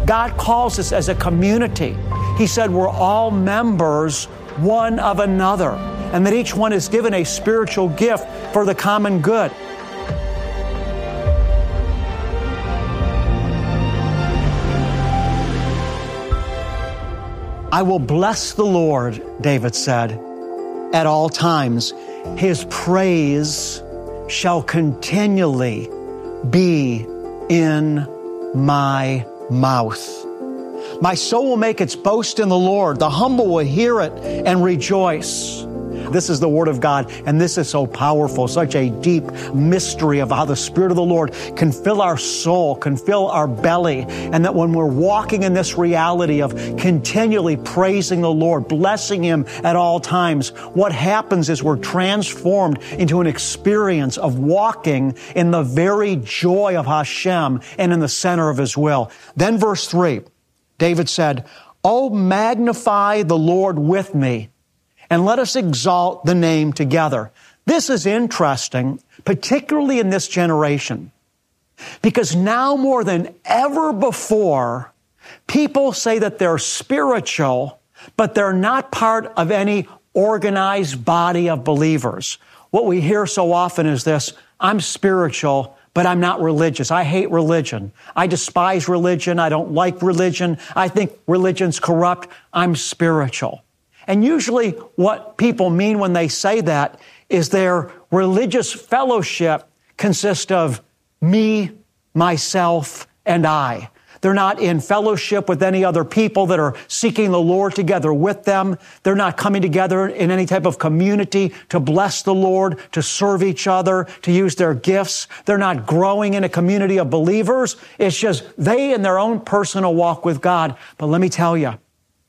God calls us as a community. He said we're all members one of another, and that each one is given a spiritual gift for the common good. I will bless the Lord, David said, at all times. His praise shall continually be in my mouth. My soul will make its boast in the Lord. The humble will hear it and rejoice. This is the Word of God, and this is so powerful, such a deep mystery of how the Spirit of the Lord can fill our soul, can fill our belly, and that when we're walking in this reality of continually praising the Lord, blessing Him at all times, what happens is we're transformed into an experience of walking in the very joy of Hashem and in the center of His will. Then verse 3, David said, "Oh, magnify the Lord with me, and let us exalt the name together." This is interesting, particularly in this generation, because now more than ever before, people say that they're spiritual, but they're not part of any organized body of believers. What we hear so often is this: I'm spiritual, but I'm not religious. I hate religion. I despise religion. I don't like religion. I think religion's corrupt. I'm spiritual. And usually what people mean when they say that is their religious fellowship consists of me, myself, and I. They're not in fellowship with any other people that are seeking the Lord together with them. They're not coming together in any type of community to bless the Lord, to serve each other, to use their gifts. They're not growing in a community of believers. It's just they in their own personal walk with God. But let me tell you,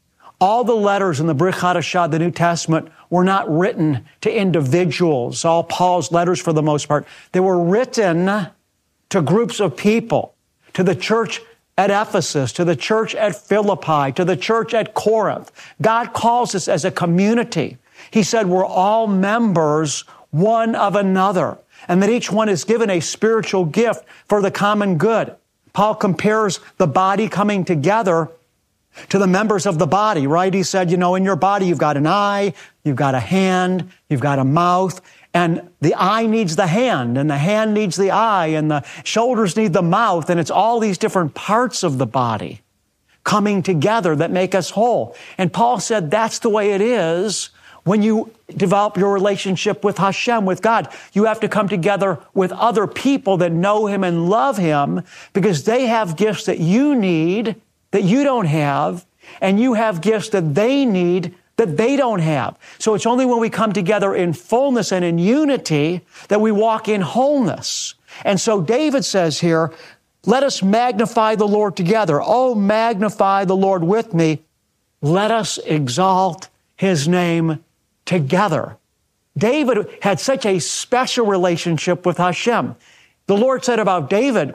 all the letters in the Brit Hadashah, the New Testament, were not written to individuals. All Paul's letters, for the most part, they were written to groups of people, to the church at Ephesus, to the church at Philippi, to the church at Corinth. God calls us as a community. He said we're all members one of another, and that each one is given a spiritual gift for the common good. Paul compares the body coming together to the members of the body, right? He said, in your body, you've got an eye, you've got a hand, you've got a mouth, and the eye needs the hand, and the hand needs the eye, and the shoulders need the mouth, and it's all these different parts of the body coming together that make us whole. And Paul said that's the way it is when you develop your relationship with Hashem, with God. You have to come together with other people that know Him and love Him, because they have gifts that you need that you don't have, and you have gifts that they need that they don't have. So it's only when we come together in fullness and in unity that we walk in wholeness. And so David says here, let us magnify the Lord together. Oh, magnify the Lord with me. Let us exalt His name together. David had such a special relationship with Hashem. The Lord said about David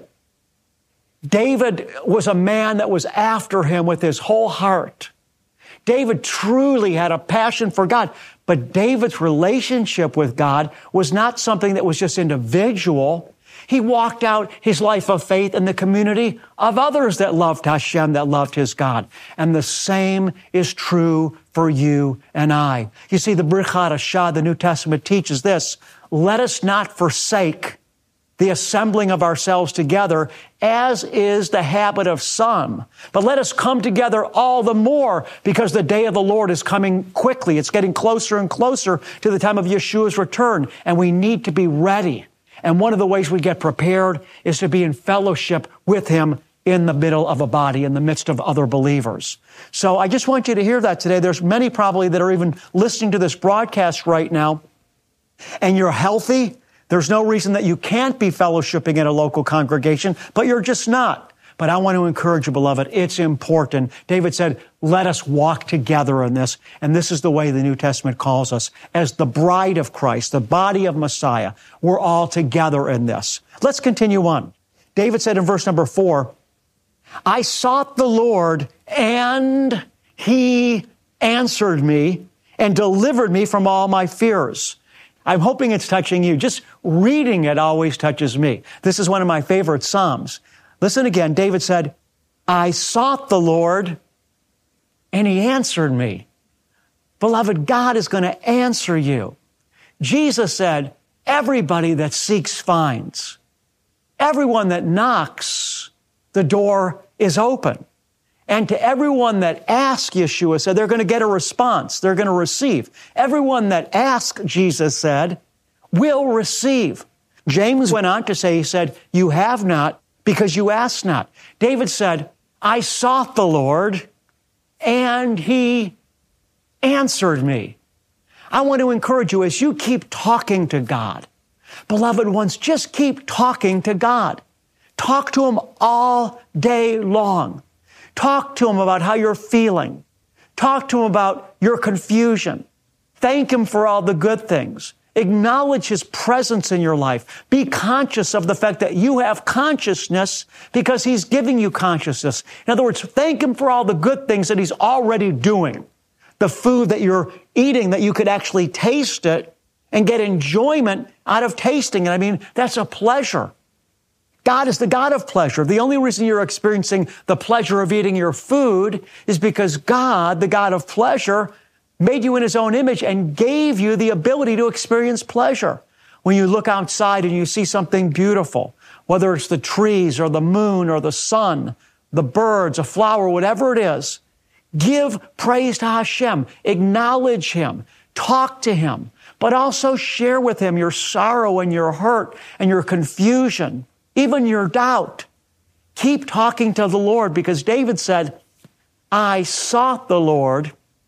was a man that was after Him with his whole heart. David truly had a passion for God, but David's relationship with God was not something that was just individual. He walked out his life of faith in the community of others that loved Hashem, that loved his God. And the same is true for you and I. You see, the Brit Hadashah, the New Testament, teaches this: let us not forsake the assembling of ourselves together, as is the habit of some. But let us come together all the more, because the day of the Lord is coming quickly. It's getting closer and closer to the time of Yeshua's return, and we need to be ready. And one of the ways we get prepared is to be in fellowship with Him in the middle of a body, in the midst of other believers. So I just want you to hear that today. There's many probably that are even listening to this broadcast right now, and you're healthy. There's no reason that you can't be fellowshipping in a local congregation, but you're just not. But I want to encourage you, beloved, it's important. David said, let us walk together in this. And this is the way the New Testament calls us. As the bride of Christ, the body of Messiah, we're all together in this. Let's continue on. David said in verse number 4, I sought the Lord, and He answered me and delivered me from all my fears. I'm hoping it's touching you. Just reading it always touches me. This is one of my favorite Psalms. Listen again. David said, I sought the Lord, and He answered me. Beloved, God is going to answer you. Jesus said, everybody that seeks finds. Everyone that knocks, the door is open. And to everyone that asks, Yeshua said, they're going to get a response. They're going to receive. Everyone that asks, Jesus said, will receive. James went on to say, he said, you have not because you ask not. David said, I sought the Lord and He answered me. I want to encourage you as you keep talking to God. Beloved ones, just keep talking to God. Talk to Him all day long. Talk to Him about how you're feeling. Talk to Him about your confusion. Thank Him for all the good things. Acknowledge His presence in your life. Be conscious of the fact that you have consciousness because He's giving you consciousness. In other words, thank Him for all the good things that He's already doing. The food that you're eating, that you could actually taste it and get enjoyment out of tasting it. I mean, that's a pleasure. God is the God of pleasure. The only reason you're experiencing the pleasure of eating your food is because God, the God of pleasure, made you in His own image and gave you the ability to experience pleasure. When you look outside and you see something beautiful, whether it's the trees or the moon or the sun, the birds, a flower, whatever it is, give praise to Hashem. Acknowledge Him. Talk to Him. But also share with Him your sorrow and your hurt and your confusion, even your doubt. Keep talking to the Lord because David said, I sought the Lord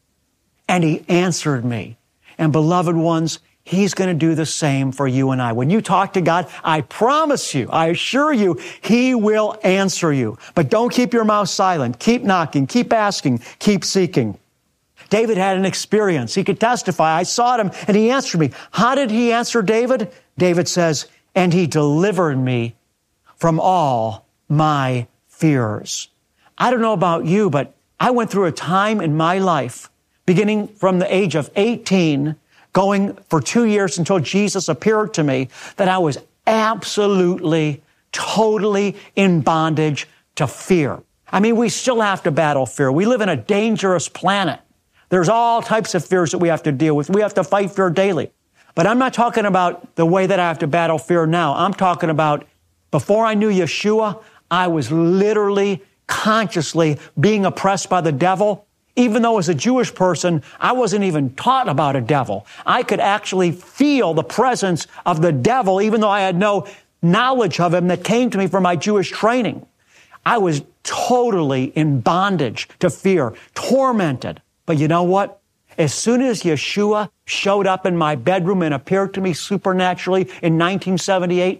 and He answered me. And beloved ones, He's going to do the same for you and I. When you talk to God, I promise you, I assure you, He will answer you. But don't keep your mouth silent. Keep knocking, keep asking, keep seeking. David had an experience. He could testify. I sought Him and He answered me. How did He answer David? David says, and He delivered me from all my fears. I don't know about you, but I went through a time in my life, beginning from the age of 18, going for 2 years until Jesus appeared to me, that I was absolutely, totally in bondage to fear. I mean, we still have to battle fear. We live in a dangerous planet. There's all types of fears that we have to deal with. We have to fight fear daily. But I'm not talking about the way that I have to battle fear now. I'm talking about before I knew Yeshua, I was literally, consciously being oppressed by the devil. Even though as a Jewish person, I wasn't even taught about a devil. I could actually feel the presence of the devil, even though I had no knowledge of him that came to me from my Jewish training. I was totally in bondage to fear, tormented. But you know what? As soon as Yeshua showed up in my bedroom and appeared to me supernaturally in 1978,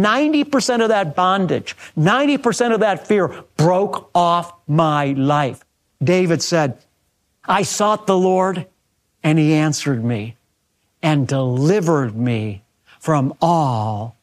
90% of that bondage, 90% of that fear broke off my life. David said, I sought the Lord and He answered me and delivered me from all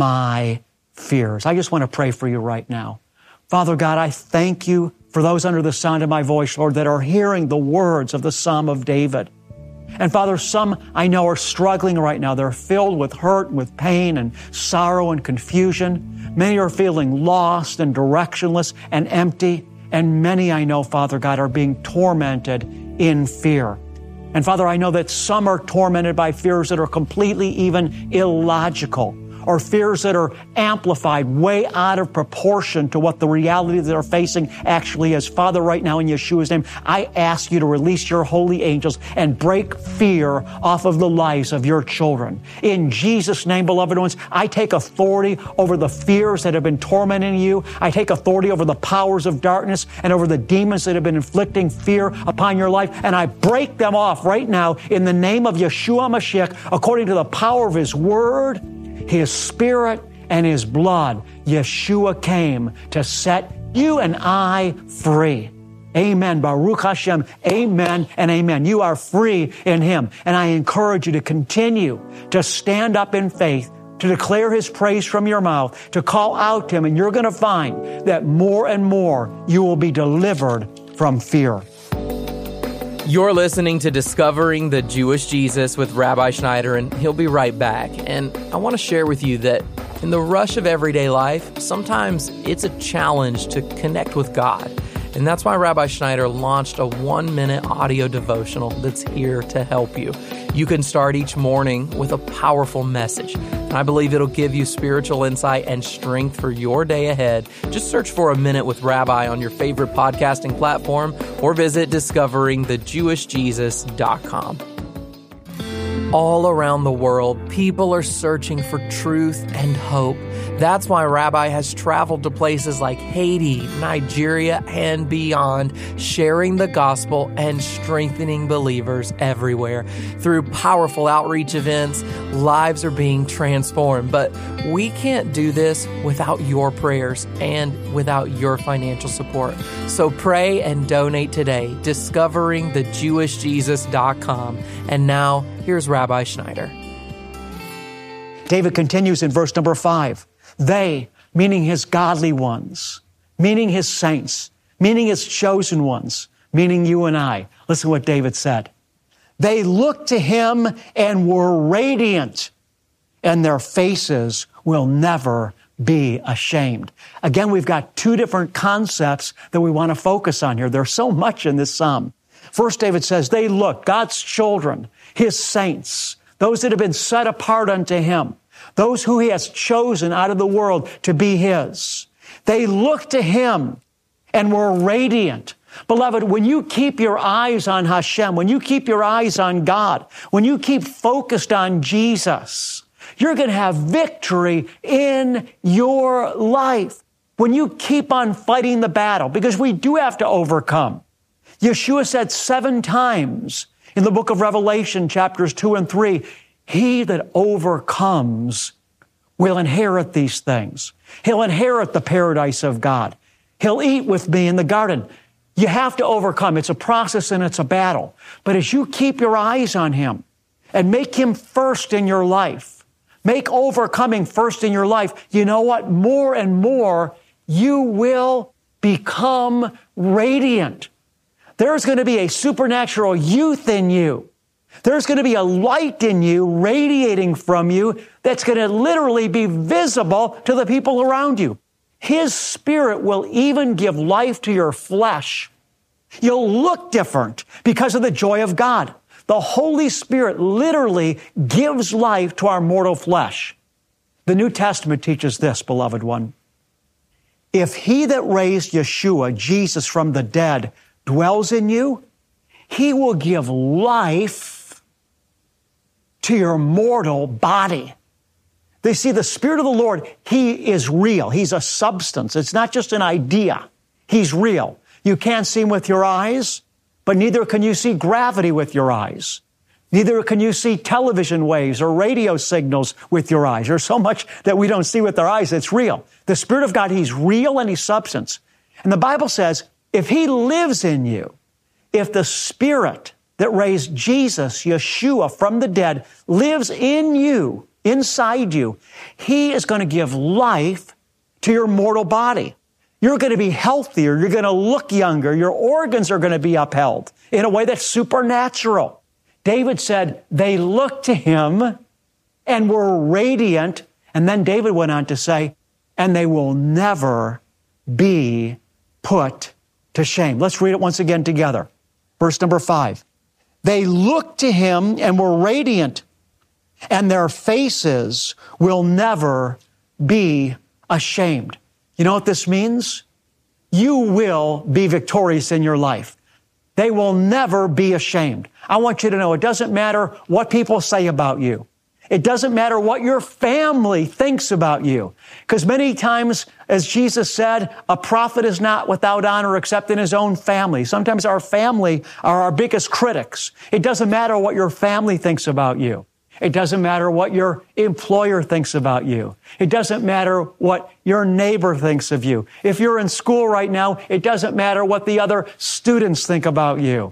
my fears. I just want to pray for you right now. Father God, I thank You for those under the sound of my voice, Lord, that are hearing the words of the Psalm of David. And Father, some I know are struggling right now. They're filled with hurt, with pain and sorrow and confusion. Many are feeling lost and directionless and empty. And many I know, Father God, are being tormented in fear. And Father, I know that some are tormented by fears that are completely even illogical, or fears that are amplified way out of proportion to what the reality that they're facing actually is. Father, right now in Yeshua's name, I ask You to release Your holy angels and break fear off of the lives of Your children. In Jesus' name, beloved ones, I take authority over the fears that have been tormenting you. I take authority over the powers of darkness and over the demons that have been inflicting fear upon your life, and I break them off right now in the name of Yeshua Mashiach, according to the power of His Word, His Spirit, and His blood. Yeshua came to set you and I free. Amen. Baruch Hashem. Amen and amen. You are free in Him. And I encourage you to continue to stand up in faith, to declare His praise from your mouth, to call out to Him, and you're going to find that more and more you will be delivered from fear. You're listening to Discovering the Jewish Jesus with Rabbi Schneider, and he'll be right back. And I want to share with you that In the rush of everyday life, sometimes it's a challenge to connect with God. And that's why Rabbi Schneider launched a 1-minute audio devotional that's here to help you. You can start each morning with a powerful message. And I believe it'll give you spiritual insight and strength for your day ahead. Just search for A Minute with Rabbi on your favorite podcasting platform or visit discoveringthejewishjesus.com. All around the world, people are searching for truth and hope. That's why Rabbi has traveled to places like Haiti, Nigeria, and beyond, sharing the gospel and strengthening believers everywhere. Through powerful outreach events, lives are being transformed. But we can't do this without your prayers and without your financial support. So pray and donate today, discoveringthejewishjesus.com. And now, here's Rabbi Schneider. David continues in verse number 5. They, meaning his godly ones, meaning his saints, meaning his chosen ones, meaning you and I. Listen to what David said. They looked to him and were radiant, and their faces will never be ashamed. Again, we've got two different concepts that we want to focus on here. There's so much in this psalm. First, David says, they look, God's children, his saints, those that have been set apart unto him, those who he has chosen out of the world to be his. They look to him and were radiant. Beloved, when you keep your eyes on Hashem, when you keep your eyes on God, when you keep focused on Jesus, you're going to have victory in your life. When you keep on fighting the battle, because we do have to overcome. Yeshua said 7 times in the book of Revelation, chapters 2 and 3, he that overcomes will inherit these things. He'll inherit the paradise of God. He'll eat with me in the garden. You have to overcome. It's a process and it's a battle. But as you keep your eyes on him and make him first in your life, make overcoming first in your life, you know what? More and more, you will become radiant. There's going to be a supernatural youth in you. There's going to be a light in you radiating from you that's going to literally be visible to the people around you. His Spirit will even give life to your flesh. You'll look different because of the joy of God. The Holy Spirit literally gives life to our mortal flesh. The New Testament teaches this, beloved one. If he that raised Yeshua, Jesus, from the dead dwells in you, he will give life to your mortal body. They see the Spirit of the Lord, he is real. He's a substance. It's not just an idea. He's real. You can't see him with your eyes, but neither can you see gravity with your eyes. Neither can you see television waves or radio signals with your eyes. There's so much that we don't see with our eyes. It's real. The Spirit of God, he's real and he's substance. And the Bible says, if he lives in you, if the Spirit that raised Jesus, Yeshua, from the dead lives in you, inside you, he is going to give life to your mortal body. You're going to be healthier. You're going to look younger. Your organs are going to be upheld in a way that's supernatural. David said, they looked to him and were radiant. And then David went on to say, and they will never be put to shame. Let's read it once again together. Verse number 5. They looked to him and were radiant, and their faces will never be ashamed. You know what this means? You will be victorious in your life. They will never be ashamed. I want you to know it doesn't matter what people say about you. It doesn't matter what your family thinks about you. Because many times, as Jesus said, a prophet is not without honor except in his own family. Sometimes our family are our biggest critics. It doesn't matter what your family thinks about you. It doesn't matter what your employer thinks about you. It doesn't matter what your neighbor thinks of you. If you're in school right now, it doesn't matter what the other students think about you.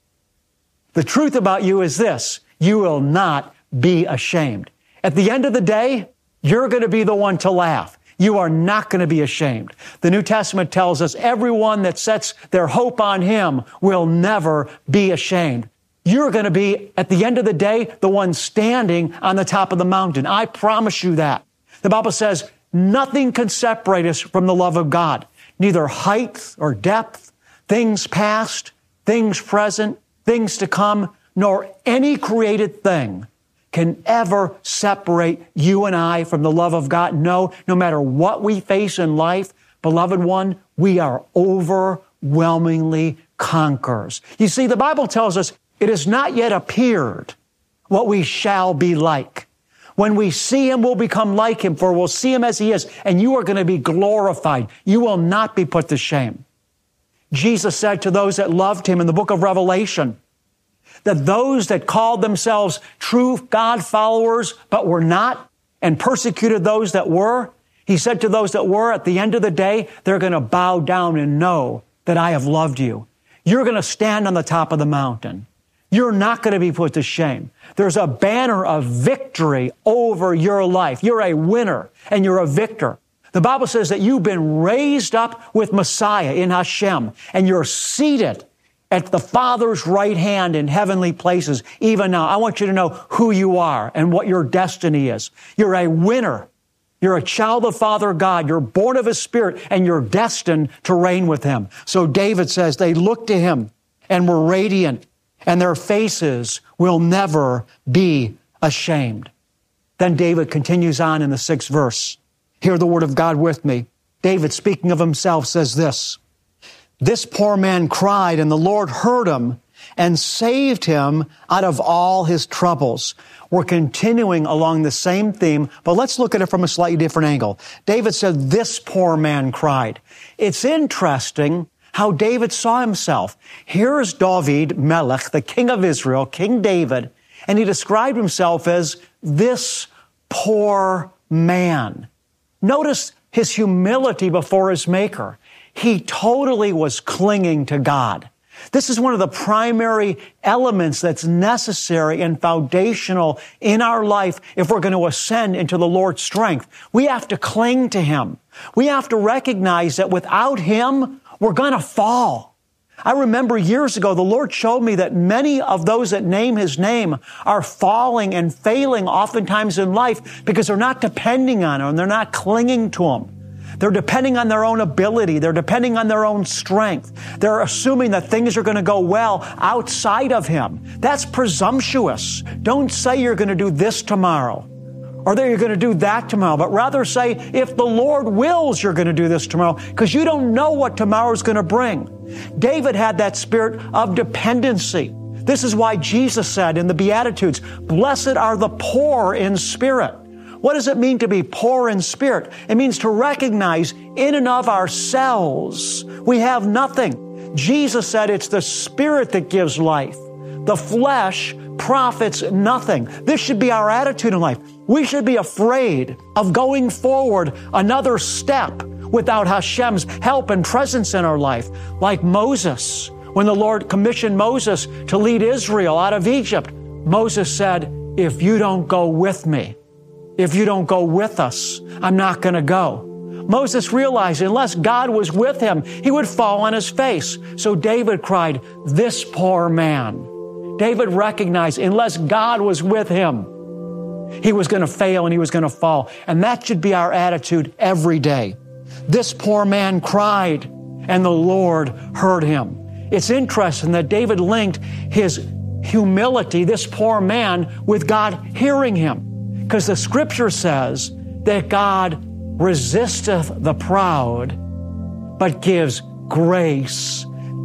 The truth about you is this: you will not be ashamed. At the end of the day, you're going to be the one to laugh. You are not going to be ashamed. The New Testament tells us everyone that sets their hope on him will never be ashamed. You're going to be, at the end of the day, the one standing on the top of the mountain. I promise you that. The Bible says nothing can separate us from the love of God. Neither height or depth, things past, things present, things to come, nor any created thing can ever separate you and I from the love of God. No matter what we face in life, beloved one, we are overwhelmingly conquerors. You see, the Bible tells us it has not yet appeared what we shall be like. When we see Him, we'll become like Him, for we'll see Him as He is, and you are going to be glorified. You will not be put to shame. Jesus said to those that loved Him in the book of Revelation, that those that called themselves true God followers but were not and persecuted those that were, He said to those that were, at the end of the day, they're going to bow down and know that I have loved you. You're going to stand on the top of the mountain. You're not going to be put to shame. There's a banner of victory over your life. You're a winner and you're a victor. The Bible says that you've been raised up with Messiah in Hashem, and you're seated at the Father's right hand in heavenly places. Even now, I want you to know who you are and what your destiny is. You're a winner. You're a child of Father God. You're born of His Spirit, and you're destined to reign with Him. So David says they looked to Him and were radiant, and their faces will never be ashamed. Then David continues on in the 6th verse. Hear the word of God with me. David, speaking of himself, says this, "This poor man cried, and the Lord heard him and saved him out of all his troubles." We're continuing along the same theme, but let's look at it from a slightly different angle. David said, "This poor man cried." It's interesting how David saw himself. Here's David Melech, the king of Israel, King David, and he described himself as this poor man. Notice his humility before his Maker. He totally was clinging to God. This is one of the primary elements that's necessary and foundational in our life if we're going to ascend into the Lord's strength. We have to cling to Him. We have to recognize that without Him, we're going to fall. I remember years ago, the Lord showed me that many of those that name His name are falling and failing oftentimes in life because they're not depending on Him. They're not clinging to Him. They're depending on their own ability. They're depending on their own strength. They're assuming that things are going to go well outside of Him. That's presumptuous. Don't say you're going to do this tomorrow or that you're going to do that tomorrow, but rather say, if the Lord wills, you're going to do this tomorrow, because you don't know what tomorrow's going to bring. David had that spirit of dependency. This is why Jesus said in the Beatitudes, "Blessed are the poor in spirit." What does it mean to be poor in spirit? It means to recognize in and of ourselves we have nothing. Jesus said it's the Spirit that gives life. The flesh profits nothing. This should be our attitude in life. We should be afraid of going forward another step without Hashem's help and presence in our life. Like Moses, when the Lord commissioned Moses to lead Israel out of Egypt, Moses said, "If you don't go with me, if you don't go with us, I'm not going to go." Moses realized unless God was with him, he would fall on his face. So David cried, "This poor man." David recognized unless God was with him, he was going to fail and he was going to fall. And that should be our attitude every day. This poor man cried, and the Lord heard him. It's interesting that David linked his humility, this poor man, with God hearing him. Because the Scripture says that God resisteth the proud, but gives grace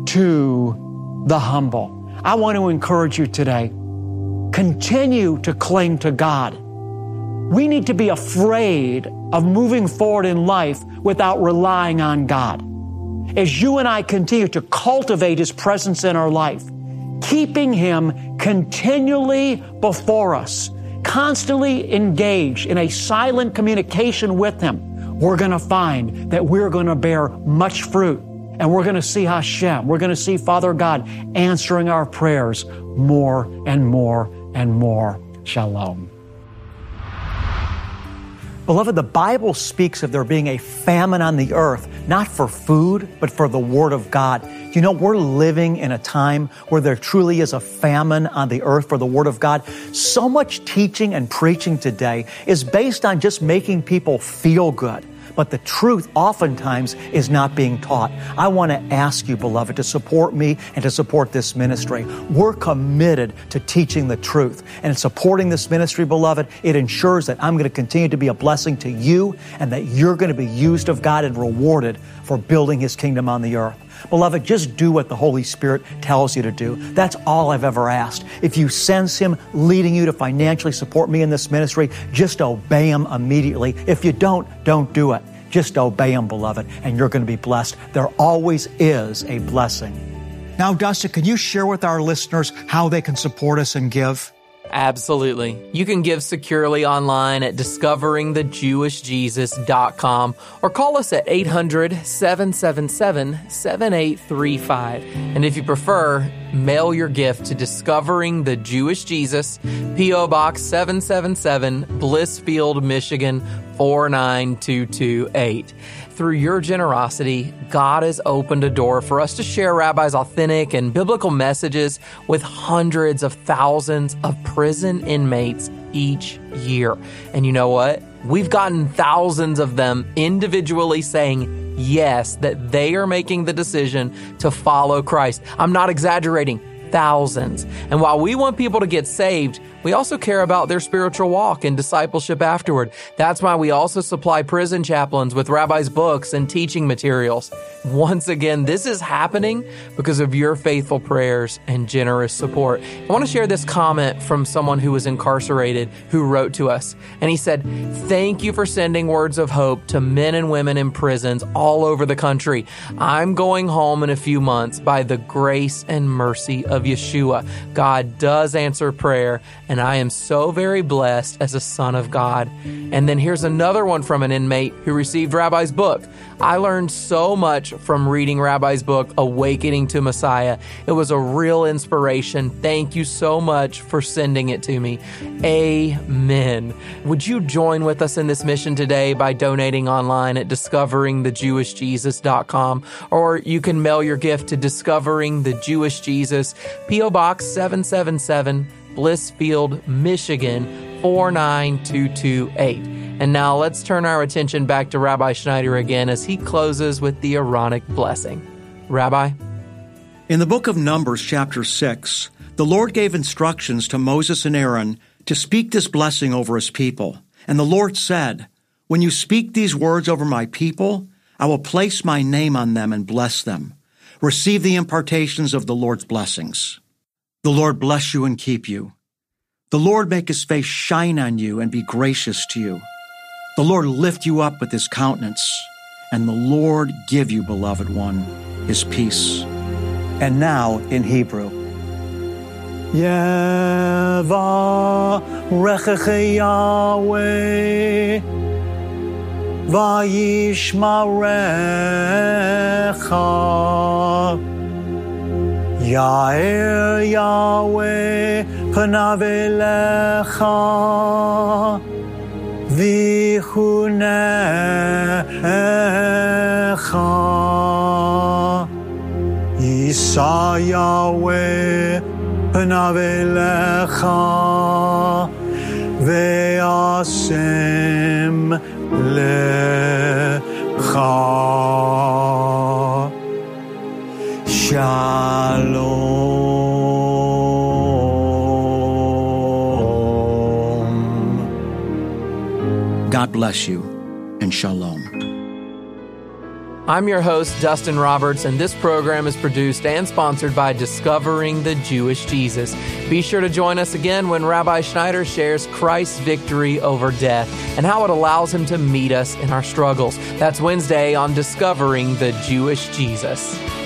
to the humble. I want to encourage you today, continue to cling to God. We need to be afraid of moving forward in life without relying on God. As you and I continue to cultivate His presence in our life, keeping Him continually before us, constantly engaged in a silent communication with Him, we're going to find that we're going to bear much fruit. And we're going to see Hashem. We're going to see Father God answering our prayers more and more and more. Shalom. Beloved, the Bible speaks of there being a famine on the earth, not for food, but for the Word of God. You know, we're living in a time where there truly is a famine on the earth for the Word of God. So much teaching and preaching today is based on just making people feel good. But the truth oftentimes is not being taught. I want to ask you, beloved, to support me and to support this ministry. We're committed to teaching the truth. And in supporting this ministry, beloved, it ensures that I'm going to continue to be a blessing to you and that you're going to be used of God and rewarded for building His kingdom on the earth. Beloved, just do what the Holy Spirit tells you to do. That's all I've ever asked. If you sense Him leading you to financially support me in this ministry, just obey Him immediately. If you don't do it. Just obey Him, beloved, and you're going to be blessed. There always is a blessing. Now, Dustin, can you share with our listeners how they can support us and give? Absolutely. You can give securely online at discoveringthejewishjesus.com or call us at 800-777-7835. And if you prefer, mail your gift to Discovering the Jewish Jesus, P.O. Box 777, Blissfield, Michigan 49228. Through your generosity, God has opened a door for us to share Rabbi's authentic and biblical messages with hundreds of thousands of prison inmates each year. And you know what? We've gotten thousands of them individually saying yes, that they are making the decision to follow Christ. I'm not exaggerating. Thousands. And while we want people to get saved, we also care about their spiritual walk and discipleship afterward. That's why we also supply prison chaplains with Rabbi's books and teaching materials. Once again, this is happening because of your faithful prayers and generous support. I want to share this comment from someone who was incarcerated who wrote to us. And he said, "Thank you for sending words of hope to men and women in prisons all over the country. I'm going home in a few months by the grace and mercy of Yeshua. God does answer prayer, and I am so very blessed as a son of God." And then here's another one from an inmate who received Rabbi's book. "I learned so much from reading Rabbi's book, Awakening to Messiah. It was a real inspiration. Thank you so much for sending it to me." Amen. Would you join with us in this mission today by donating online at discoveringthejewishjesus.com, or you can mail your gift to Discovering the Jewish Jesus, P.O. Box 777, Blissfield, Michigan 49228. And now let's turn our attention back to Rabbi Schneider again as he closes with the Aaronic blessing. Rabbi? In the book of Numbers, chapter 6, the Lord gave instructions to Moses and Aaron to speak this blessing over His people. And the Lord said, "When you speak these words over my people, I will place my name on them and bless them. Receive the impartations of the Lord's blessings. The Lord bless you and keep you. The Lord make His face shine on you and be gracious to you. The Lord lift you up with His countenance, and the Lord give you, beloved one, His peace." And now in Hebrew. Yevarechecha Yahweh vayishmarecha. Ya'er Yahweh panav elecha v'chunecha. Yisa Yahweh panav elecha ve'asem lecha. Shalom. God bless you, and shalom. I'm your host, Dustin Roberts, and this program is produced and sponsored by Discovering the Jewish Jesus. Be sure to join us again when Rabbi Schneider shares Christ's victory over death and how it allows Him to meet us in our struggles. That's Wednesday on Discovering the Jewish Jesus.